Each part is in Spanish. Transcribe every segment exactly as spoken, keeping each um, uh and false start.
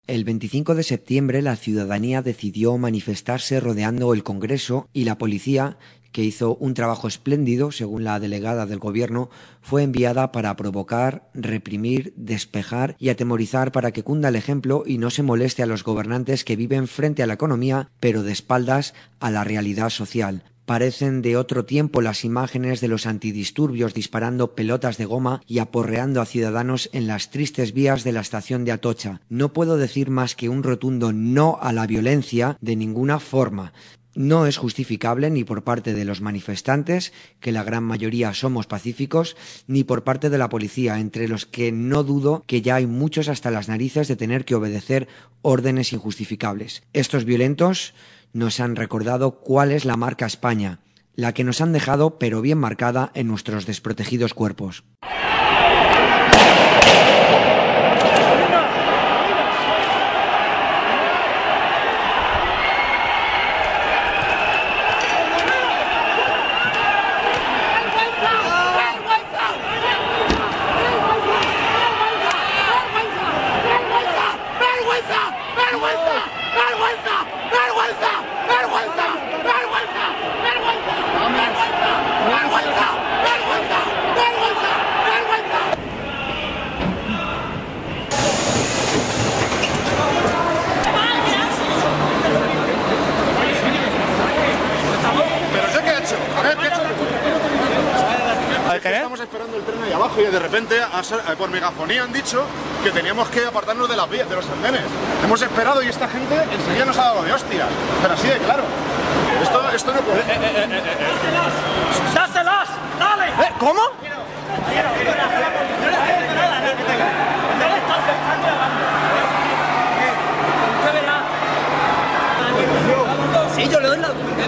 El veinticinco de septiembre la ciudadanía decidió manifestarse rodeando el Congreso y la policía, que hizo un trabajo espléndido, según la delegada del Gobierno, fue enviada para provocar, reprimir, despejar y atemorizar para que cunda el ejemplo y no se moleste a los gobernantes que viven frente a la economía, pero de espaldas a la realidad social. Parecen de otro tiempo las imágenes de los antidisturbios disparando pelotas de goma y aporreando a ciudadanos en las tristes vías de la estación de Atocha. No puedo decir más que un rotundo no a la violencia de ninguna forma. No es justificable ni por parte de los manifestantes, que la gran mayoría somos pacíficos, ni por parte de la policía, entre los que no dudo que ya hay muchos hasta las narices de tener que obedecer órdenes injustificables. Estos violentos nos han recordado cuál es la marca España, la que nos han dejado pero bien marcada en nuestros desprotegidos cuerpos. Estamos esperando el tren ahí abajo y de repente, por megafonía, han dicho que teníamos que apartarnos de las vías, de los andenes. Hemos esperado y esta gente enseguida nos ha dado de hostias. Pero así de claro. Esto, esto no puede. Eh, eh, eh, eh, eh. ¡Dáselas! ¡Dale! ¿Eh? ¿Cómo? Sí, yo le doy la...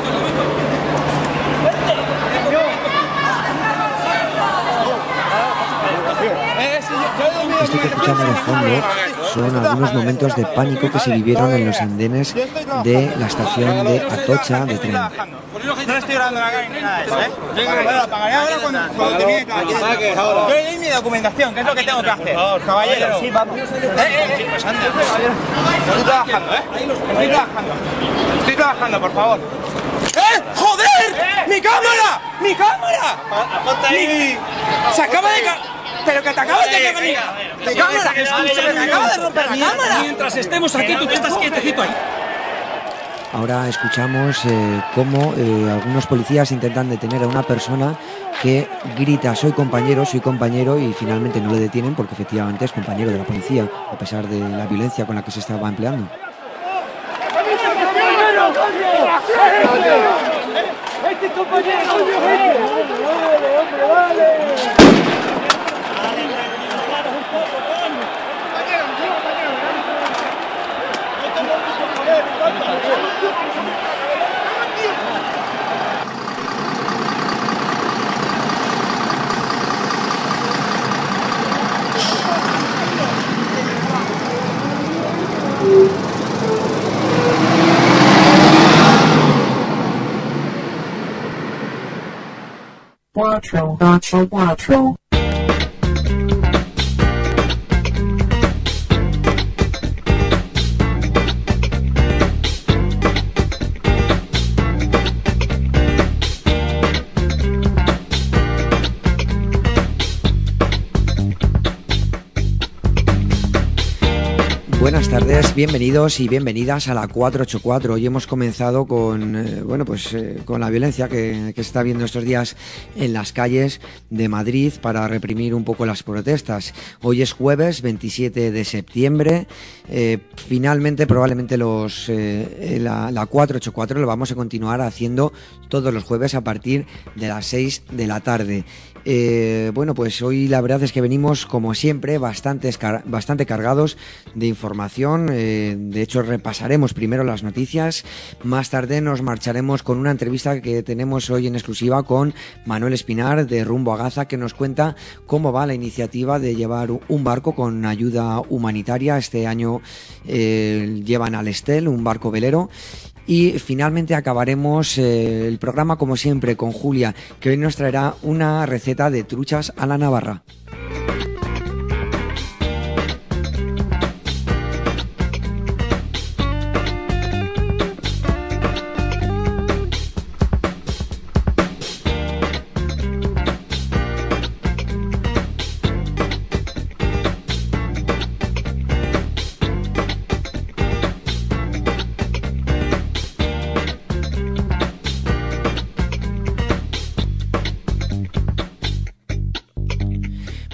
Esto que escuchamos de fondo son algunos momentos de pánico que se vivieron en los andenes de la estación de Atocha de tren. No le estoy grabando la cara ni nada de eso, ¿eh? Bueno, lo pagaré ahora cuando, cuando termine cada quien. Yo le doy mi documentación, que es lo que tengo que hacer. Caballero. Sí, vamos. Eh, eh, eh. Estoy trabajando, ¿eh? Estoy trabajando. Estoy trabajando, por favor. ¡Eh! ¡Joder! ¡Mi cámara! ¡Mi cámara! Mi... Se acaba de... Pero que te acabas de cagar. ¡Mi cámara! ¡Se me acaba de romper la cámara! Mientras estemos aquí, tú que estás quietecito ahí. Ahora escuchamos eh, cómo eh, algunos policías intentan detener a una persona que grita soy compañero, soy compañero y finalmente no le detienen porque efectivamente es compañero de la policía a pesar de la violencia con la que se estaba empleando. ¡Este compañero! ¡Hombre, hombre, vale! Cuatro, ocho, cuatro. Buenas tardes, bienvenidos y bienvenidas a la cuatro ocho cuatro. Hoy hemos comenzado con eh, bueno pues eh, con la violencia que, que se está viendo estos días en las calles de Madrid para reprimir un poco las protestas. Hoy es jueves veintisiete de septiembre. Eh, finalmente probablemente los eh, la, la cuatro ocho cuatro lo vamos a continuar haciendo todos los jueves a partir de las seis de la tarde. Eh, bueno, pues hoy la verdad es que venimos, como siempre, bastante, bastante cargados de información. Eh, de hecho, repasaremos primero las noticias. Más tarde nos marcharemos con una entrevista que tenemos hoy en exclusiva con Manuel Espinar de Rumbo a Gaza, que nos cuenta cómo va la iniciativa de llevar un barco con ayuda humanitaria. Este año eh, llevan al Estel, un barco velero. Y finalmente acabaremos eh, el programa como siempre con Julia, que hoy nos traerá una receta de truchas a la navarra.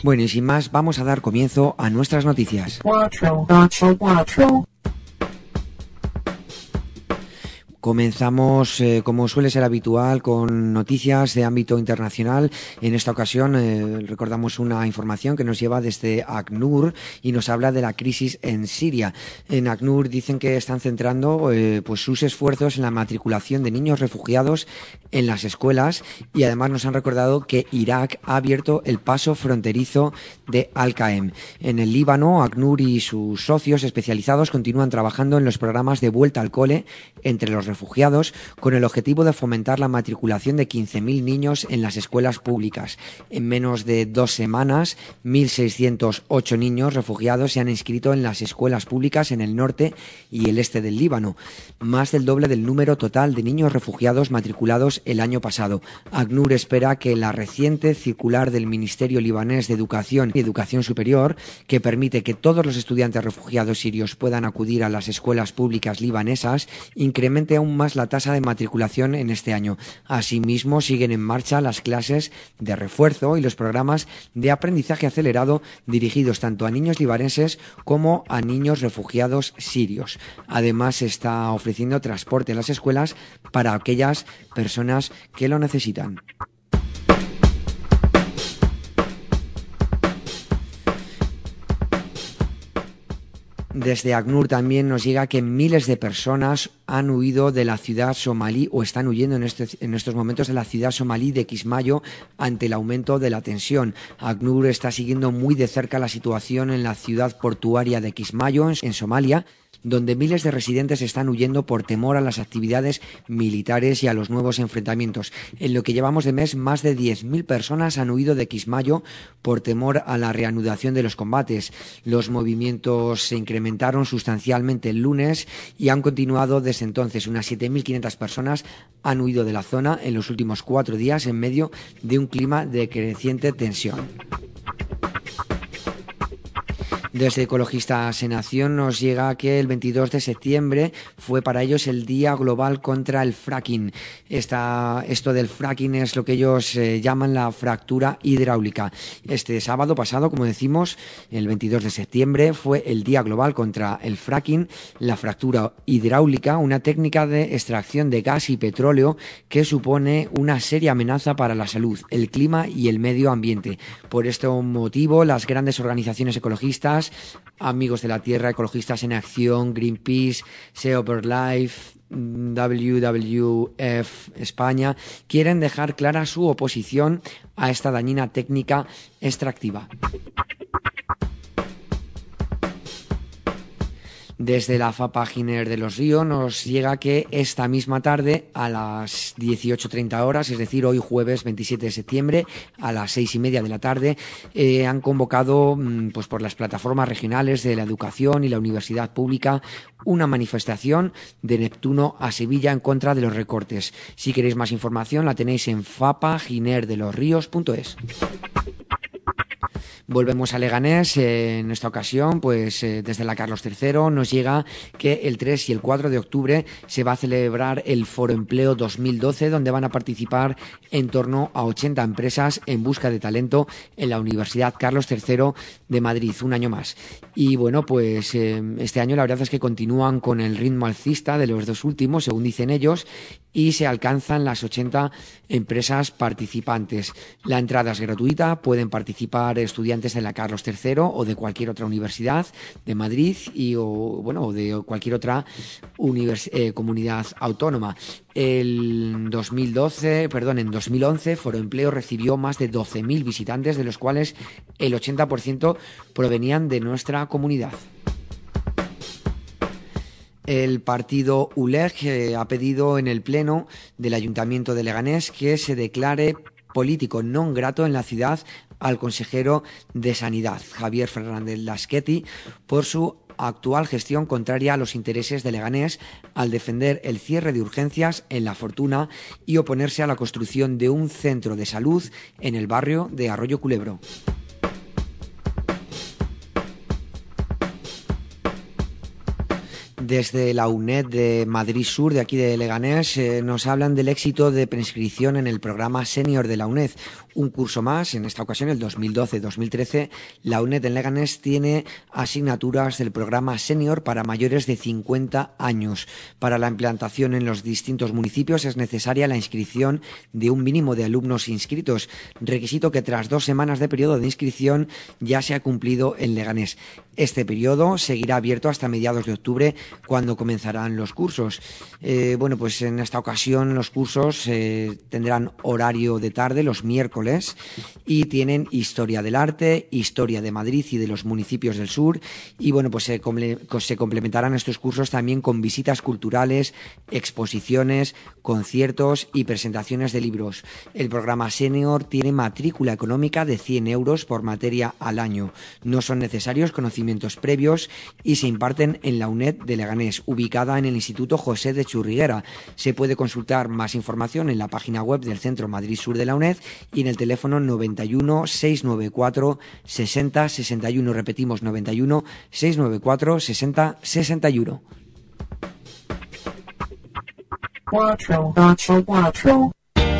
Bueno, y sin más, vamos a dar comienzo a nuestras noticias. cuatro ocho cuatro. Comenzamos, eh, como suele ser habitual, con noticias de ámbito internacional. En esta ocasión eh, recordamos una información que nos lleva desde ACNUR y nos habla de la crisis en Siria. En ACNUR dicen que están centrando eh, pues sus esfuerzos en la matriculación de niños refugiados en las escuelas, y además nos han recordado que Irak ha abierto el paso fronterizo de Al-Qaem. En el Líbano, ACNUR y sus socios especializados continúan trabajando en los programas de vuelta al cole entre los refugiados, con el objetivo de fomentar la matriculación de quince mil niños en las escuelas públicas. En menos de dos semanas, mil seiscientos ocho niños refugiados se han inscrito en las escuelas públicas en el norte y el este del Líbano, más del doble del número total de niños refugiados matriculados el año pasado. ACNUR espera que la reciente circular del Ministerio Libanés de Educación y Educación Superior, que permite que todos los estudiantes refugiados sirios puedan acudir a las escuelas públicas libanesas, incremente aún más la tasa de matriculación en este año. Asimismo, siguen en marcha las clases de refuerzo y los programas de aprendizaje acelerado dirigidos tanto a niños libaneses como a niños refugiados sirios. Además, se está ofreciendo transporte en las escuelas para aquellas personas que lo necesitan. Desde ACNUR también nos llega que miles de personas han huido de la ciudad somalí o están huyendo en, este, en estos momentos de la ciudad somalí de Kismayo ante el aumento de la tensión. ACNUR está siguiendo muy de cerca la situación en la ciudad portuaria de Kismayo, en, en Somalia, donde miles de residentes están huyendo por temor a las actividades militares y a los nuevos enfrentamientos. En lo que llevamos de mes, más de diez mil personas han huido de Kismayo por temor a la reanudación de los combates. Los movimientos se incrementaron sustancialmente el lunes y han continuado desde entonces. Unas siete mil quinientas personas han huido de la zona en los últimos cuatro días en medio de un clima de creciente tensión. Desde Ecologistas en Acción nos llega que el veintidós de septiembre fue para ellos el Día Global contra el Fracking. Esta, esto del fracking es lo que ellos eh, llaman la fractura hidráulica. Este sábado pasado, como decimos, el veintidós de septiembre, fue el Día Global contra el Fracking, la fractura hidráulica, una técnica de extracción de gas y petróleo que supone una seria amenaza para la salud, el clima y el medio ambiente. Por este motivo, las grandes organizaciones ecologistas, Amigos de la Tierra, Ecologistas en Acción, Greenpeace, Save Our Life, W W F España, quieren dejar clara su oposición a esta dañina técnica extractiva. Desde la FAPA Giner de los Ríos nos llega que esta misma tarde a las dieciocho treinta horas, es decir, hoy jueves veintisiete de septiembre a las seis y media de la tarde, eh, han convocado pues por las plataformas regionales de la educación y la universidad pública una manifestación de Neptuno a Sevilla en contra de los recortes. Si queréis más información la tenéis en fapa giner de los ríos punto es. Volvemos a Leganés. Eh, en esta ocasión, pues eh, desde la Carlos tercero nos llega que el tres y el cuatro de octubre se va a celebrar el Foro Empleo dos mil doce, donde van a participar en torno a ochenta empresas en busca de talento en la Universidad Carlos tercero de Madrid, un año más. Y bueno, pues eh, este año la verdad es que continúan con el ritmo alcista de los dos últimos, según dicen ellos, y se alcanzan las ochenta empresas participantes. La entrada es gratuita, pueden participar estudiantes de la Carlos tercero o de cualquier otra universidad de Madrid y o bueno o de cualquier otra univers- eh, comunidad autónoma. El dos mil doce, perdón, en dos mil once, Foro Empleo recibió más de doce mil visitantes, de los cuales el ochenta por ciento provenían de nuestra comunidad. El partido U L E G eh, ha pedido en el Pleno del Ayuntamiento de Leganés que se declare político non grato en la ciudad al consejero de Sanidad, Javier Fernández Laschetti, por su actual gestión contraria a los intereses de Leganés al defender el cierre de urgencias en La Fortuna y oponerse a la construcción de un centro de salud en el barrio de Arroyo Culebro. Desde la UNED de Madrid Sur, de aquí de Leganés, eh, nos hablan del éxito de preinscripción en el programa Senior de la UNED, un curso más. En esta ocasión, el dos mil doce dos mil trece, la UNED en Leganés tiene asignaturas del programa Senior para mayores de cincuenta años. Para la implantación en los distintos municipios es necesaria la inscripción de un mínimo de alumnos inscritos, requisito que tras dos semanas de periodo de inscripción ya se ha cumplido en Leganés. Este periodo seguirá abierto hasta mediados de octubre, cuando comenzarán los cursos. Eh, bueno, pues en esta ocasión los cursos eh, tendrán horario de tarde los miércoles y tienen historia del arte, historia de Madrid y de los municipios del sur, y bueno, pues se, comple- se complementarán estos cursos también con visitas culturales, exposiciones, conciertos y presentaciones de libros. El programa Senior tiene matrícula económica de cien euros por materia al año. No son necesarios conocimientos previos y se imparten en la UNED de Leganés, ubicada en el Instituto José de Churriguera. Se puede consultar más información en la página web del Centro Madrid Sur de la UNED y en el teléfono noventa y uno, seiscientos noventa y cuatro, sesenta, sesenta y uno. Repetimos, noventa y uno, seiscientos noventa y cuatro, sesenta, sesenta y uno. cuatro, ocho, cuatro.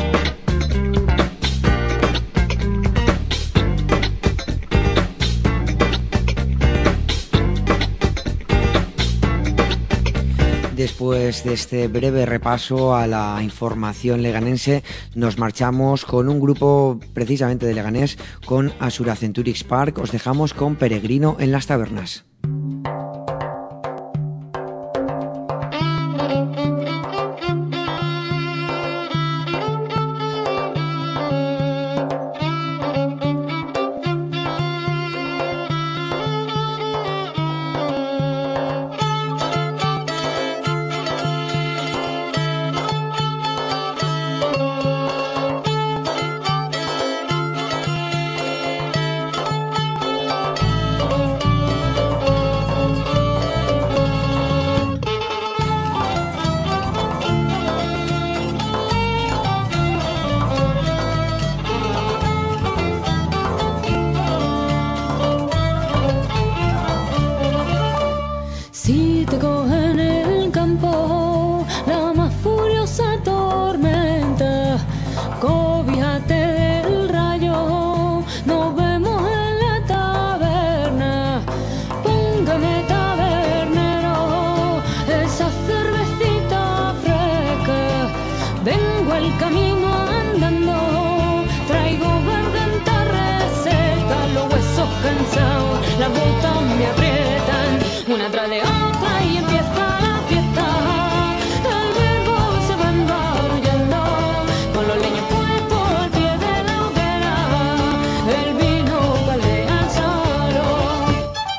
Después de este breve repaso a la información leganense, nos marchamos con un grupo precisamente de Leganés, con Asura Centurix Park. Os dejamos con Peregrino en las tabernas. Si te coge en el campo la más furiosa tormenta, cobíjate del rayo, nos vemos en la taberna. Póngame tabernero esa cervecita fresca, vengo el camino andando, traigo garganta reseca, los huesos cansados, las botas me aprietan, una tras de otra y empieza la fiesta. El verbo se va embarullando, con los leños puestos al pie de la hoguera, el vino caldea el salón.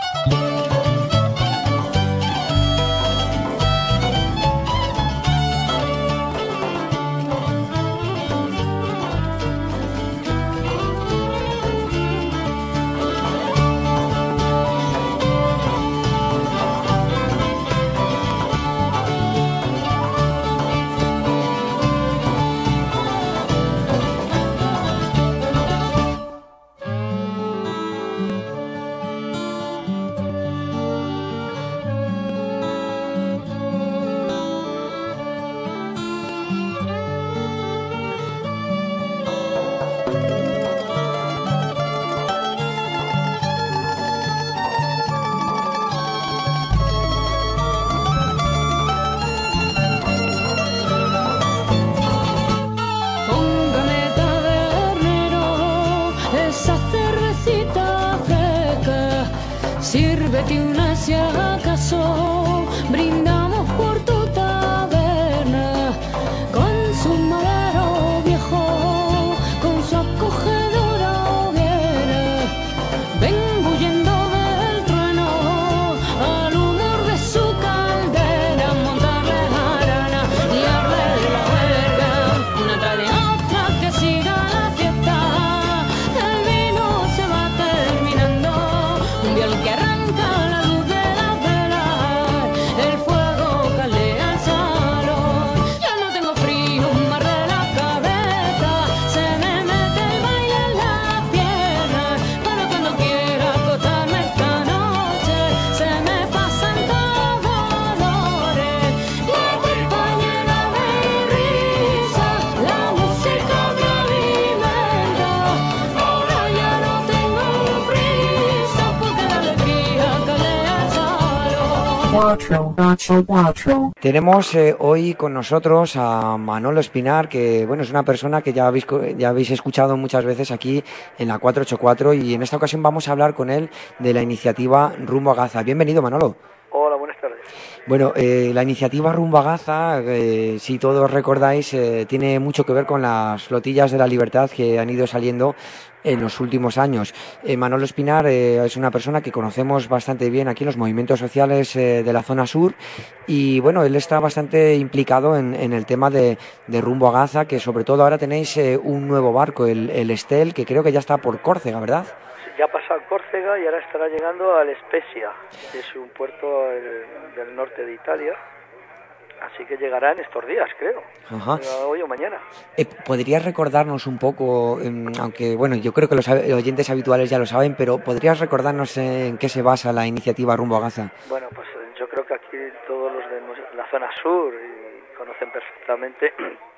Póngame tabernero esa cervecita fresca, sírvete una si acaso, brindamos por tu taberna, con su madero viejo, con su acogedora hoguera, vengo huyendo del trueno, al humor de su caldera, montarle jarana y arde la huelga, una tras de otra que siga la fiesta, el vino se va terminando, un violín que arranca la luz de la vela. cuatro ocho cuatro. Tenemos eh, hoy con nosotros a Manolo Espinar, que bueno, es una persona que ya habéis, ya habéis escuchado muchas veces aquí en la cuatro ocho cuatro, y en esta ocasión vamos a hablar con él de la iniciativa Rumbo a Gaza. Bienvenido, Manolo. Hola, buenas tardes. Bueno, eh, la iniciativa Rumbo a Gaza, eh, si todos recordáis, eh, tiene mucho que ver con las flotillas de la libertad que han ido saliendo en los últimos años. Eh, Manolo Espinar eh, es una persona que conocemos bastante bien aquí en los movimientos sociales eh, de la zona sur, y bueno, él está bastante implicado en, en el tema de, de Rumbo a Gaza, que sobre todo ahora tenéis eh, un nuevo barco, el, el Estel, que creo que ya está por Córcega, ¿verdad? Ya ha pasado Córcega y ahora estará llegando al Spezia, que es un puerto del, del norte de Italia. Así que llegará en estos días, creo. Ajá. Hoy o mañana. Eh, ¿Podrías recordarnos un poco, eh, aunque bueno, yo creo que los oyentes habituales ya lo saben, pero ¿podrías recordarnos en qué se basa la iniciativa Rumbo a Gaza? Bueno, pues yo creo que aquí todos los de la zona sur conocen perfectamente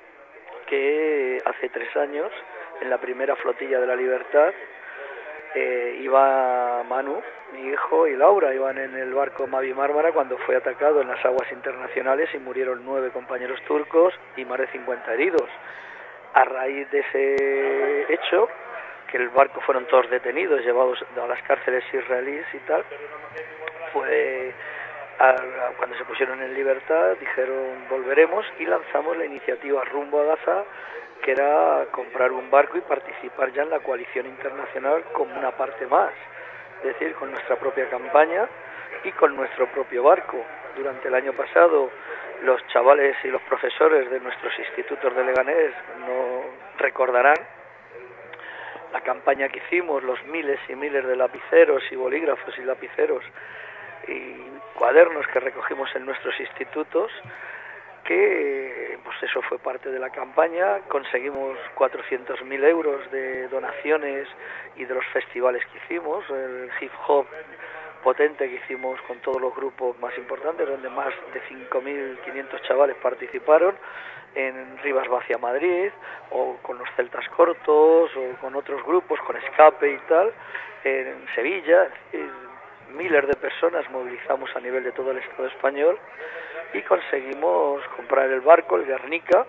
que hace tres años, en la primera flotilla de la libertad, Eh, iba Manu, mi hijo, y Laura, iban en el barco Mavi Mármara cuando fue atacado en las aguas internacionales y murieron nueve compañeros turcos y más de cincuenta heridos. A raíz de ese hecho, que el barco fueron todos detenidos, llevados a las cárceles israelíes y tal, fue a, a, cuando se pusieron en libertad dijeron volveremos y lanzamos la iniciativa Rumbo a Gaza, que era comprar un barco y participar ya en la coalición internacional como una parte más, es decir, con nuestra propia campaña y con nuestro propio barco. Durante el año pasado, los chavales y los profesores de nuestros institutos de Leganés no recordarán la campaña que hicimos, los miles y miles de lapiceros y bolígrafos y lapiceros y cuadernos que recogimos en nuestros institutos, que pues eso fue parte de la campaña. Conseguimos cuatrocientos mil euros de donaciones y de los festivales que hicimos, el hip hop potente que hicimos con todos los grupos más importantes, donde más de cinco mil quinientos chavales participaron, en Rivas Vacia Madrid, o con los Celtas Cortos, o con otros grupos, con Escape y tal, en Sevilla. Miles de personas movilizamos a nivel de todo el Estado español y conseguimos comprar el barco, el Guernica,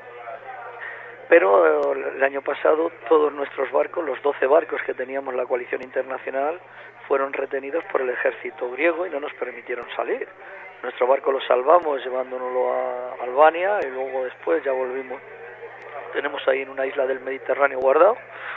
pero el año pasado todos nuestros barcos, los doce barcos que teníamos la coalición internacional, fueron retenidos por el ejército griego y no nos permitieron salir. Nuestro barco lo salvamos llevándonoslo a Albania y luego después ya volvimos. Tenemos ahí en una isla del Mediterráneo guardado.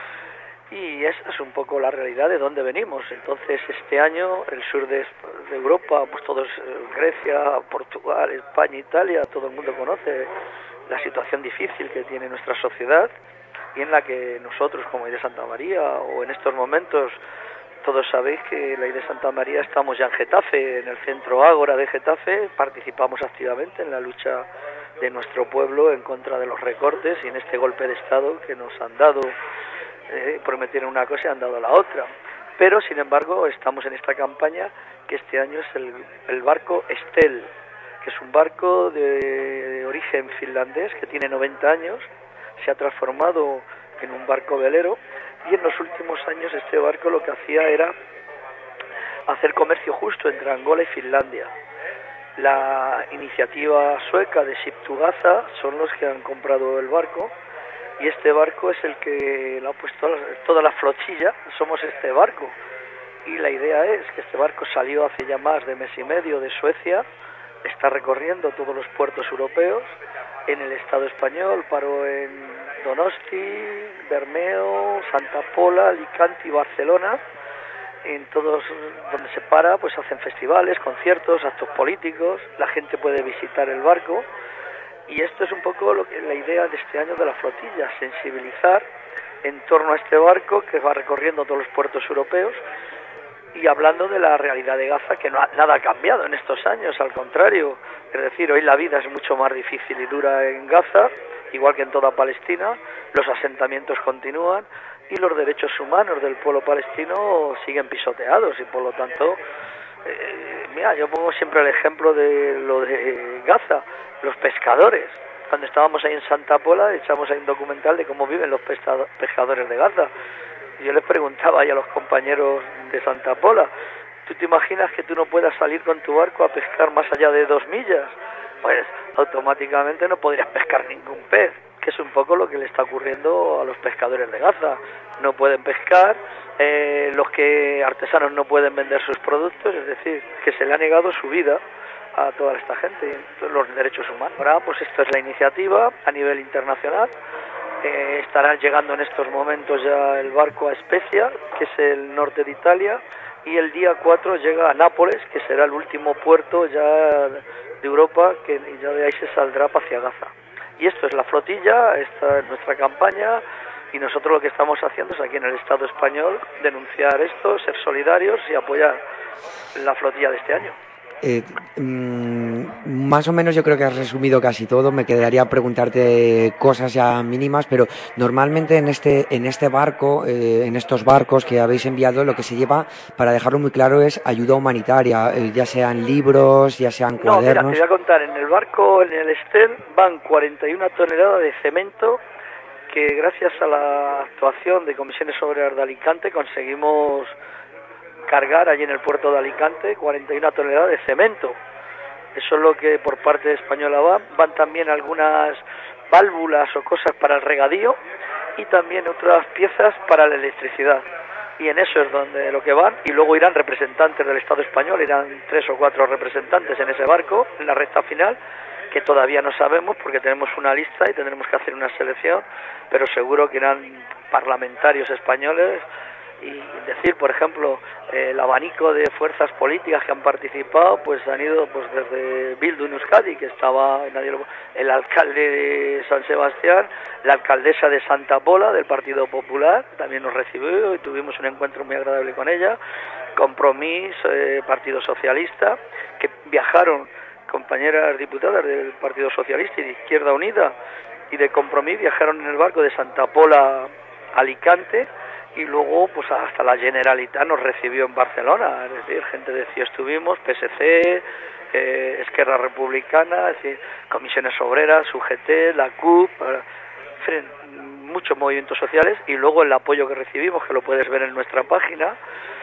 Y esa es un poco la realidad de dónde venimos. Entonces, este año, el sur de, de Europa, pues todos, Grecia, Portugal, España, Italia, todo el mundo conoce la situación difícil que tiene nuestra sociedad y en la que nosotros, como I D Santa María, o en estos momentos, todos sabéis que la I D Santa María estamos ya en Getafe, en el centro Ágora de Getafe, participamos activamente en la lucha de nuestro pueblo en contra de los recortes y en este golpe de Estado que nos han dado. Eh, prometieron una cosa y han dado la otra, pero sin embargo estamos en esta campaña que este año es el, el barco Estel, que es un barco de, de origen finlandés que tiene noventa años, se ha transformado en un barco velero y en los últimos años este barco lo que hacía era hacer comercio justo entre Angola y Finlandia. La iniciativa sueca de Ship to Gaza son los que han comprado el barco. Y este barco es el que lo ha puesto toda la flotilla, somos este barco. Y la idea es que este barco salió hace ya más de mes y medio de Suecia, está recorriendo todos los puertos europeos, en el Estado español, paró en Donosti, Bermeo, Santa Pola, Alicante y Barcelona. En todos donde se para, pues hacen festivales, conciertos, actos políticos, la gente puede visitar el barco. Y esto es un poco lo que la idea de este año de la flotilla, sensibilizar en torno a este barco que va recorriendo todos los puertos europeos y hablando de la realidad de Gaza, que no ha, nada ha cambiado en estos años, al contrario, es decir, hoy la vida es mucho más difícil y dura en Gaza, igual que en toda Palestina, los asentamientos continúan y los derechos humanos del pueblo palestino siguen pisoteados y por lo tanto, eh, mira, yo pongo siempre el ejemplo de lo de Gaza, los pescadores. Cuando estábamos ahí en Santa Pola, echamos ahí un documental de cómo viven los pescadores de Gaza. Y yo les preguntaba ahí a los compañeros de Santa Pola, ¿Tú te imaginas que tú no puedas salir con tu barco a pescar más allá de dos millas? Pues automáticamente no podrías pescar ningún pez, que es un poco lo que le está ocurriendo a los pescadores de Gaza. No pueden pescar, eh, los que artesanos no pueden vender sus productos, es decir, que se le ha negado su vida a toda esta gente, los derechos humanos. Ahora, pues esto es la iniciativa a nivel internacional. Eh, estará llegando en estos momentos ya el barco a Spezia, que es el norte de Italia, y el día cuatro llega a Nápoles, que será el último puerto ya de Europa, que ya de ahí se saldrá hacia Gaza. Y esto es la flotilla, esta es nuestra campaña, y nosotros lo que estamos haciendo es aquí en el Estado español denunciar esto, ser solidarios y apoyar la flotilla de este año. Eh, mmm, más o menos yo creo que has resumido casi todo. Me quedaría preguntarte cosas ya mínimas, pero normalmente en este en este barco, eh, en estos barcos que habéis enviado, lo que se lleva, para dejarlo muy claro, es ayuda humanitaria, eh, ya sean libros, ya sean cuadernos. No, mira, te voy a contar, en el barco, en el Estel, van cuarenta y una toneladas de cemento que gracias a la actuación de Comisiones Obreras de Alicante conseguimos cargar allí en el puerto de Alicante cuarenta y una toneladas de cemento. Eso es lo que por parte española va. Van también algunas válvulas o cosas para el regadío y también otras piezas para la electricidad. Y en eso es donde lo que van. Y luego irán representantes del Estado español, irán tres o cuatro representantes en ese barco, en la recta final, que todavía no sabemos porque tenemos una lista y tendremos que hacer una selección, pero seguro que irán parlamentarios españoles. Y decir, por ejemplo, eh, el abanico de fuerzas políticas que han participado, pues han ido pues desde Bildu en Euskadi, que estaba nadie lo, el alcalde de San Sebastián, la alcaldesa de Santa Pola del Partido Popular, también nos recibió y tuvimos un encuentro muy agradable con ella, Compromís, eh, Partido Socialista, que viajaron compañeras diputadas del Partido Socialista y de Izquierda Unida y de Compromís, viajaron en el barco de Santa Pola a Alicante. Y luego, pues hasta la Generalitat nos recibió en Barcelona, es decir, gente de C I O estuvimos, P S C, eh, Esquerra Republicana, es decir, Comisiones Obreras, U G T, la C U P, eh, muchos movimientos sociales, y luego el apoyo que recibimos, que lo puedes ver en nuestra página,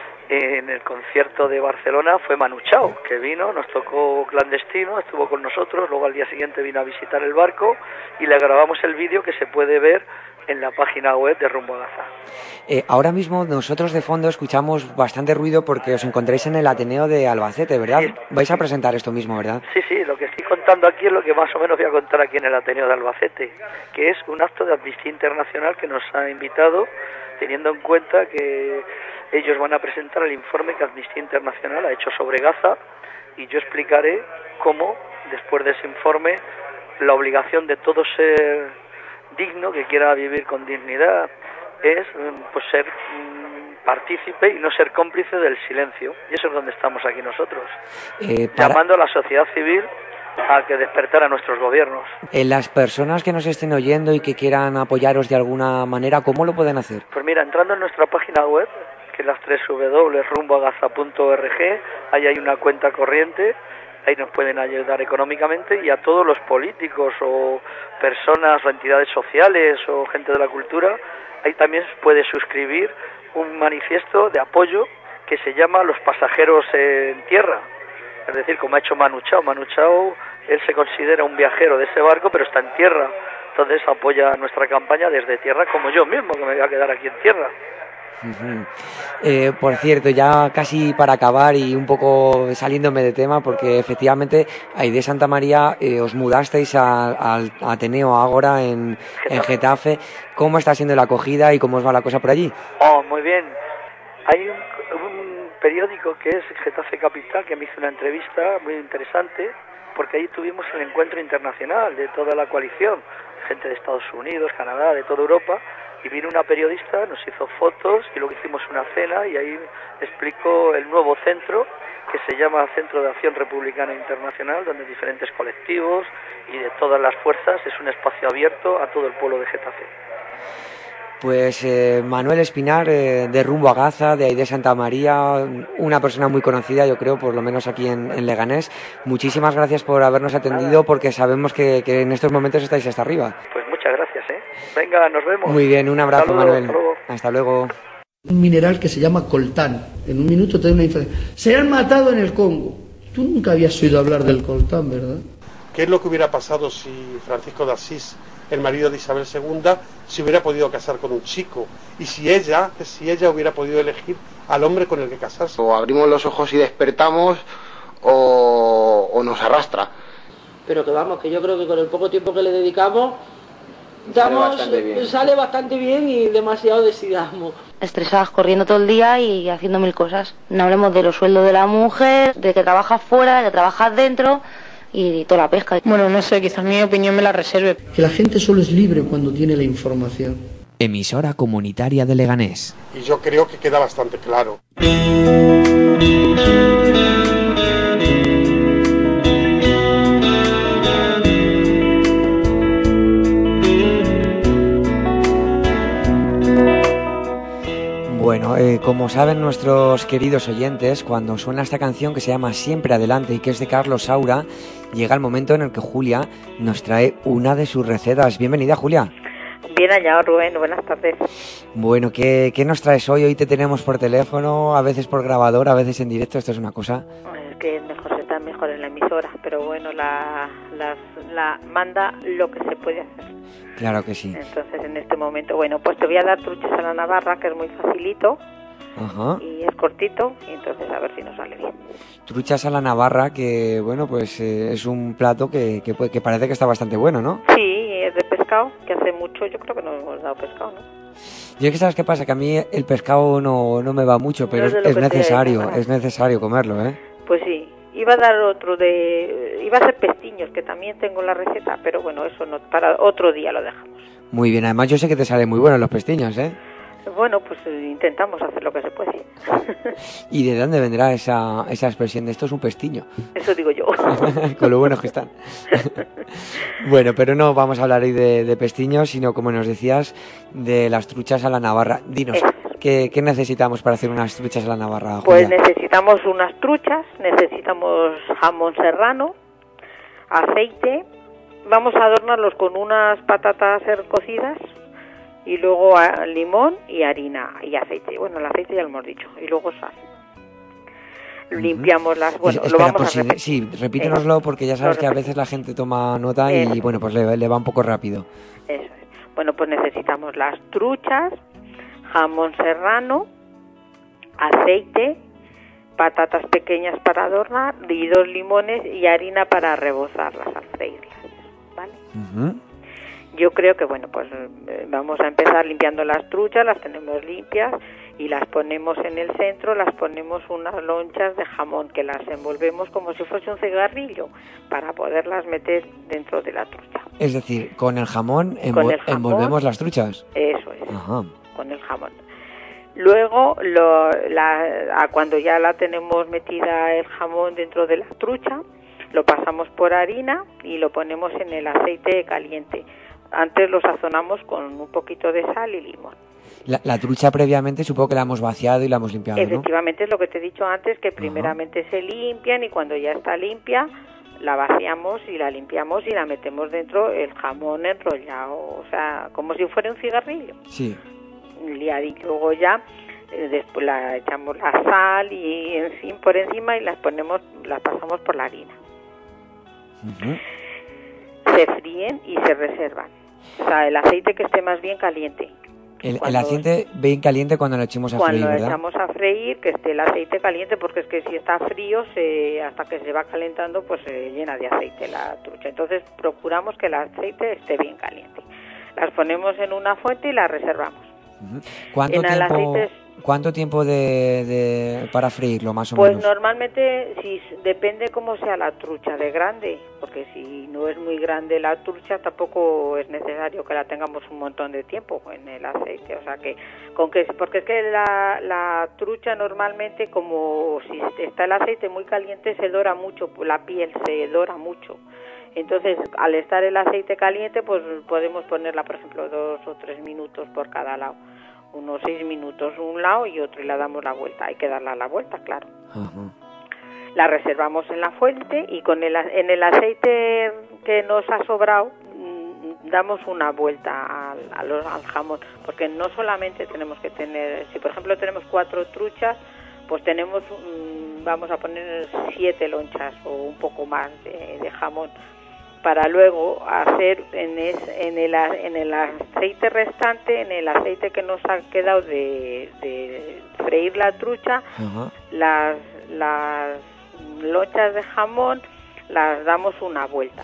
en el concierto de Barcelona fue Manu Chao, que vino, nos tocó clandestino, estuvo con nosotros, luego al día siguiente vino a visitar el barco y le grabamos el vídeo que se puede ver en la página web de Rumbo a Gaza. Eh, ahora mismo nosotros de fondo escuchamos bastante ruido porque os encontráis en el Ateneo de Albacete, ¿verdad? Sí. Vais a presentar esto mismo, ¿verdad? Sí, sí, lo que estoy contando aquí es lo que más o menos voy a contar aquí en el Ateneo de Albacete, que es un acto de Amnistía Internacional que nos ha invitado, teniendo en cuenta que ellos van a presentar el informe que Amnistía Internacional ha hecho sobre Gaza, y yo explicaré cómo, después de ese informe, la obligación de todo ser digno, que quiera vivir con dignidad, es pues ser mm, partícipe y no ser cómplice del silencio. Y eso es donde estamos aquí nosotros, eh, para... llamando a la sociedad civil a que despertara a nuestros gobiernos. Eh, las personas que nos estén oyendo y que quieran apoyaros de alguna manera, ¿cómo lo pueden hacer? Pues mira, entrando en nuestra página web, que es las tres w punto rumbo a gaza punto org, ahí hay una cuenta corriente, ahí nos pueden ayudar económicamente, y a todos los políticos o personas o entidades sociales o gente de la cultura, ahí también puede suscribir un manifiesto de apoyo que se llama Los Pasajeros en Tierra. Es decir, como ha hecho Manu Chao. Manu Chao, él se considera un viajero de ese barco, pero está en tierra. Entonces apoya nuestra campaña desde tierra, como yo mismo, que me voy a quedar aquí en tierra. Uh-huh. Eh, por cierto, ya casi para acabar y un poco saliéndome de tema, porque efectivamente ahí de Santa María eh, os mudasteis a, al Ateneo Ágora en Getafe. en Getafe. ¿Cómo está siendo la acogida y cómo os va la cosa por allí? Oh, muy bien. Hay un, un periódico que es Getafe Capital que me hizo una entrevista muy interesante, porque ahí tuvimos el encuentro internacional de toda la coalición, gente de Estados Unidos, Canadá, de toda Europa. Y vino una periodista, nos hizo fotos y luego hicimos una cena, y ahí explicó el nuevo centro que se llama Centro de Acción Republicana Internacional, donde diferentes colectivos y de todas las fuerzas, es un espacio abierto a todo el pueblo de Getafe. Pues eh, Manuel Espinar, eh, de Rumbo a Gaza, de ahí de Santa María, una persona muy conocida, yo creo, por lo menos aquí en, en Leganés. Muchísimas gracias por habernos atendido, porque sabemos que, que en estos momentos estáis hasta arriba. Pues muchas gracias, ¿eh? Venga, nos vemos. Muy bien, un abrazo, Saludos, Manuel. hasta luego. Hasta luego. Un mineral que se llama coltán. En un minuto te doy una información. Se han matado en el Congo. Tú nunca habías oído hablar del coltán, ¿verdad? ¿Qué es lo que hubiera pasado si Francisco de Asís, el marido de Isabel segunda, se hubiera podido casar con un chico? Y si ella, si ella hubiera podido elegir al hombre con el que casarse. O abrimos los ojos y despertamos, o, o nos arrastra. Pero que vamos, que yo creo que con el poco tiempo que le dedicamos, damos, sale bastante bien, sale bastante bien y demasiado decidamos. Estresadas corriendo todo el día y haciendo mil cosas. No hablemos de los sueldos de la mujer, de que trabajas fuera, de que trabajas dentro y toda la pesca. Bueno, no sé, quizás mi opinión me la reserve. Que la gente solo es libre cuando tiene la información. Emisora comunitaria de Leganés. Y yo creo que queda bastante claro. Bueno, eh, como saben nuestros queridos oyentes, cuando suena esta canción que se llama Siempre Adelante y que es de Carlos Saura, llega el momento en el que Julia nos trae una de sus recetas. Bienvenida, Julia. Bien hallado, Rubén. Buenas tardes. Bueno, ¿qué, qué nos traes hoy? Hoy te tenemos por teléfono, a veces por grabador, a veces en directo. Esto es una cosa... Es que es mejor, se está mejor en la emisora, pero bueno, la, la, la manda lo que se puede hacer. Claro que sí. Entonces, en este momento, bueno, pues te voy a dar truchas a la navarra, que es muy facilito. Ajá. Y es cortito, y entonces a ver si nos sale bien. Truchas a la navarra, que bueno, pues eh, es un plato que, que, que parece que está bastante bueno, ¿no? Sí, es de pescado, que hace mucho, yo creo que no hemos dado pescado, ¿no? Yo es que sabes qué pasa, que a mí el pescado no, no me va mucho, pero no es, es necesario, es necesario comerlo, ¿eh? Pues sí. Iba a dar otro de... Iba a hacer pestiños, que también tengo la receta, pero bueno, eso no, para otro día lo dejamos. Muy bien, además yo sé que te salen muy buenos los pestiños, ¿eh? Bueno, pues intentamos hacer lo que se puede. ¿Y de dónde vendrá esa, esa expresión de esto es un pestiño? Eso digo yo. Con lo buenos que están. Bueno, pero no vamos a hablar hoy de, de pestiños, sino, como nos decías, de las truchas a la navarra. Dinos, ¿qué, qué necesitamos para hacer unas truchas a la navarra, Julia? Pues necesitamos unas truchas, necesitamos jamón serrano, aceite, vamos a adornarlos con unas patatas cocidas, y luego a, limón y harina y aceite. Bueno, el aceite ya lo hemos dicho. Y luego sal. Uh-huh. Limpiamos las... Bueno, Espera, lo vamos pues a sí, repetir. Sí, repítenoslo eh, porque ya sabes que a veces la gente toma nota y Eso. bueno, pues le, le va un poco rápido. Eso es. Bueno, pues necesitamos las truchas, jamón serrano, aceite, patatas pequeñas para adornar y dos limones y harina para rebozarlas al freírlas. ¿Vale? Uh-huh. Yo creo que, bueno, pues vamos a empezar limpiando las truchas, las tenemos limpias y las ponemos en el centro, las ponemos unas lonchas de jamón que las envolvemos como si fuese un cigarrillo para poderlas meter dentro de la trucha. Es decir, con el jamón, envo- con el jamón envolvemos las truchas. Eso es, Ajá. Con el jamón. Luego, lo, la, cuando ya la tenemos metida el jamón dentro de la trucha, lo pasamos por harina y lo ponemos en el aceite caliente. Antes lo sazonamos con un poquito de sal y limón. La, la trucha previamente supongo que la hemos vaciado y la hemos limpiado, ¿no? Efectivamente, es lo que te he dicho antes, que primeramente Ajá. se limpian y cuando ya está limpia la vaciamos y la limpiamos y la metemos dentro el jamón enrollado, o sea, como si fuera un cigarrillo. Sí. Y luego ya eh, después la echamos la sal y en fin por encima y las ponemos, las pasamos por la harina. Uh-huh. Se fríen y se reservan. O sea, el aceite que esté más bien caliente. El, el aceite bien caliente cuando lo echemos a cuando freír, ¿verdad? Cuando lo echamos a freír, que esté el aceite caliente, porque es que si está frío, se, hasta que se va calentando, pues se llena de aceite la trucha. Entonces procuramos que el aceite esté bien caliente. Las ponemos en una fuente y las reservamos. Uh-huh. ¿Cuánto en tiempo, aceite ¿cuánto tiempo de, de, para freírlo, más o pues menos? Pues normalmente, si depende cómo sea la trucha de grande, porque si no es muy grande la trucha, tampoco es necesario que la tengamos un montón de tiempo en el aceite. O sea que, con que porque es que la, la trucha normalmente, como si está el aceite muy caliente, se dora mucho, la piel se dora mucho. Entonces, al estar el aceite caliente, pues podemos ponerla, por ejemplo, dos o tres minutos por cada lado. Unos seis minutos un lado y otro, y le damos la vuelta. Hay que darle la vuelta, claro. Uh-huh. La reservamos en la fuente y con el, en el aceite que nos ha sobrado, damos una vuelta al, a los, al jamón, porque no solamente tenemos que tener, si por ejemplo tenemos cuatro truchas, pues tenemos, um, vamos a poner siete lonchas o un poco más de, de jamón, para luego hacer en, es, en, el, en el aceite restante, en el aceite que nos ha quedado de, de freír la trucha, uh-huh. las, las lonchas de jamón las damos una vuelta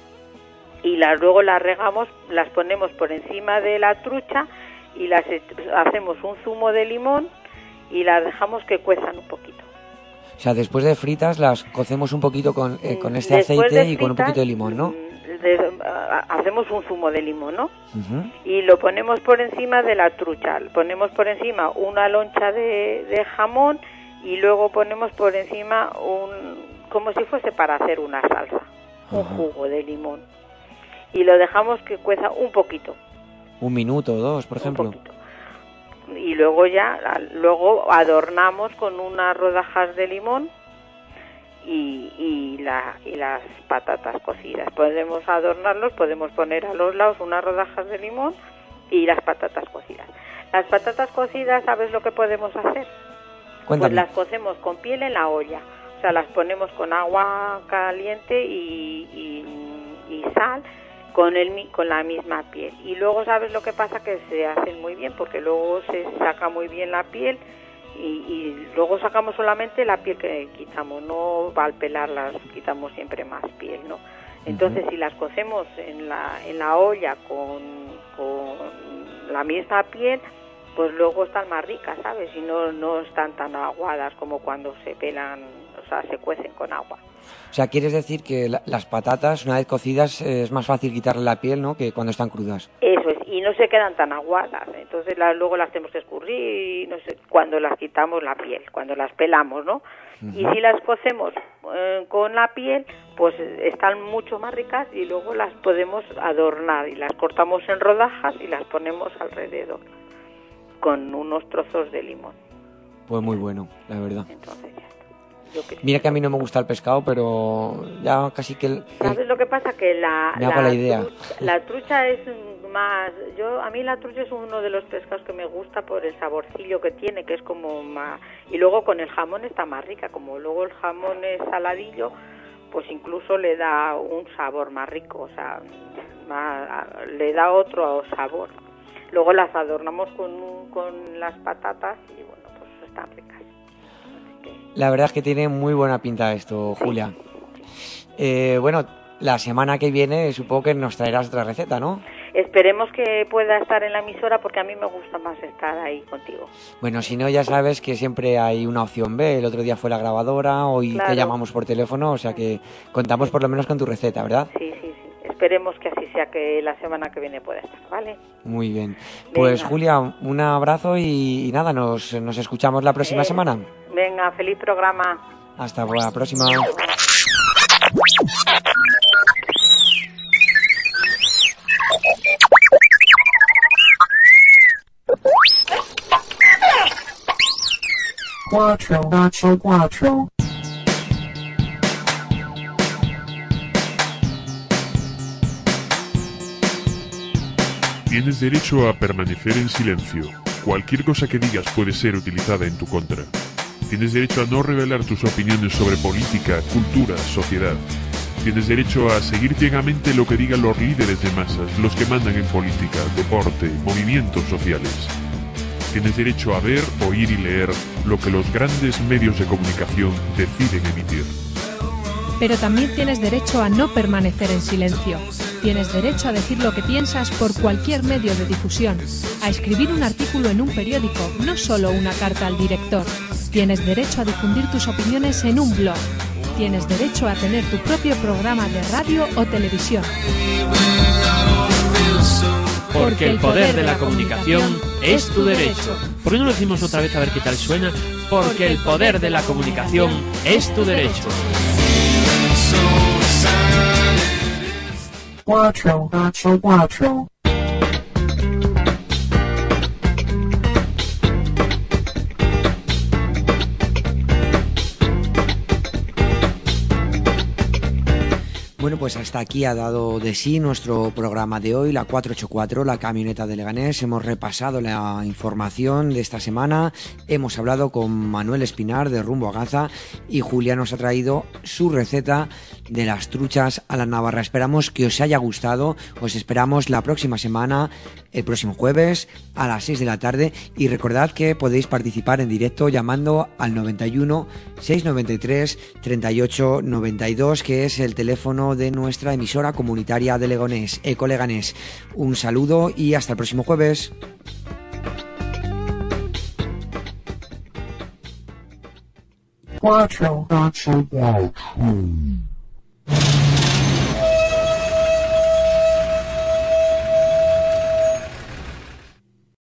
y las luego las regamos, las ponemos por encima de la trucha y las hacemos un zumo de limón y las dejamos que cuezan un poquito. O sea, después de fritas las cocemos un poquito con, eh, con este después aceite fritas, y con un poquito de limón, ¿no? De, uh, hacemos un zumo de limón, ¿no? Uh-huh. Y lo ponemos por encima de la trucha. Ponemos por encima una loncha de, de jamón y luego ponemos por encima un, como si fuese para hacer una salsa, uh-huh. un jugo de limón. Y lo dejamos que cueza un poquito. Un minuto o dos, por ejemplo. Un poquito. Y luego ya, luego adornamos con unas rodajas de limón y, y, la, y las patatas cocidas. Podemos adornarlos, podemos poner a los lados unas rodajas de limón y las patatas cocidas. Las patatas cocidas, ¿sabes lo que podemos hacer? Cuéntame. Pues las cocemos con piel en la olla. O sea, las ponemos con agua caliente y, y, y sal, con el con la misma piel. Y luego, ¿sabes lo que pasa? Que se hacen muy bien, porque luego se saca muy bien la piel y, y luego sacamos solamente la piel que quitamos, no al pelarlas quitamos siempre más piel, ¿no? Entonces, uh-huh. si las cocemos en la en la olla con, con la misma piel, pues luego están más ricas, ¿sabes? Y no, no están tan aguadas como cuando se pelan, o sea, se cuecen con agua. O sea, ¿quieres decir que la, las patatas, una vez cocidas, eh, es más fácil quitarle la piel, ¿no?, que cuando están crudas? Eso es, y no se quedan tan aguadas. Entonces la, luego las tenemos que escurrir, y no sé, cuando las quitamos la piel, cuando las pelamos, ¿no? Uh-huh. Y si las cocemos eh, con la piel, pues están mucho más ricas y luego las podemos adornar y las cortamos en rodajas y las ponemos alrededor con unos trozos de limón. Pues muy bueno, la verdad. Entonces ya. Mira que a mí no me gusta el pescado, pero ya casi que... El, ¿Sabes lo que pasa? Que la, me hago la, la idea. Trucha, la trucha es más... yo A mí la trucha es uno de los pescados que me gusta por el saborcillo que tiene, que es como más... Y luego con el jamón está más rica, como luego el jamón es saladillo, pues incluso le da un sabor más rico, o sea, más, le da otro sabor. Luego las adornamos con, con las patatas y bueno, pues están ricas. La verdad es que tiene muy buena pinta esto, Julia. Eh, bueno, la semana que viene supongo que nos traerás otra receta, ¿no? Esperemos que pueda estar en la emisora porque a mí me gusta más estar ahí contigo. Bueno, si no, ya sabes que siempre hay una opción B. El otro día fue la grabadora, hoy claro. te llamamos por teléfono, o sea que contamos por lo menos con tu receta, ¿verdad? Sí, sí, sí. Esperemos que así sea, que la semana que viene pueda estar, ¿vale? Muy bien. Pues venga. Julia, un abrazo y, y nada, nos, nos escuchamos la próxima eh, semana. Venga, feliz programa. Hasta la próxima. Cuatro, ocho, cuatro. Tienes derecho a permanecer en silencio. Cualquier cosa que digas puede ser utilizada en tu contra. Tienes derecho a no revelar tus opiniones sobre política, cultura, sociedad. Tienes derecho a seguir ciegamente lo que digan los líderes de masas, los que mandan en política, deporte, movimientos sociales. Tienes derecho a ver, oír y leer lo que los grandes medios de comunicación deciden emitir. Pero también tienes derecho a no permanecer en silencio. Tienes derecho a decir lo que piensas por cualquier medio de difusión, a escribir un artículo en un periódico, no solo una carta al director. Tienes derecho a difundir tus opiniones en un blog. Tienes derecho a tener tu propio programa de radio o televisión. Porque el poder de la comunicación es tu derecho. ¿Por qué no lo decimos otra vez a ver qué tal suena? Porque el poder de la comunicación es tu derecho. Cuatro, ocho, cuatro. Bueno, pues hasta aquí ha dado de sí nuestro programa de hoy, la cuatrocientos ochenta y cuatro, la camioneta de Leganés. Hemos repasado la información de esta semana, hemos hablado con Manuel Espinar de Rumbo a Gaza y Julia nos ha traído su receta de las truchas a la navarra. Esperamos que os haya gustado, os esperamos la próxima semana, el próximo jueves a las seis de la tarde, y recordad que podéis participar en directo llamando al noventa y uno, seiscientos noventa y tres, treinta y ocho noventa y dos, que es el teléfono de nuestra emisora comunitaria de Leganés, Eco Leganés. Un saludo y hasta el próximo jueves. cuatro, ocho, cuatro.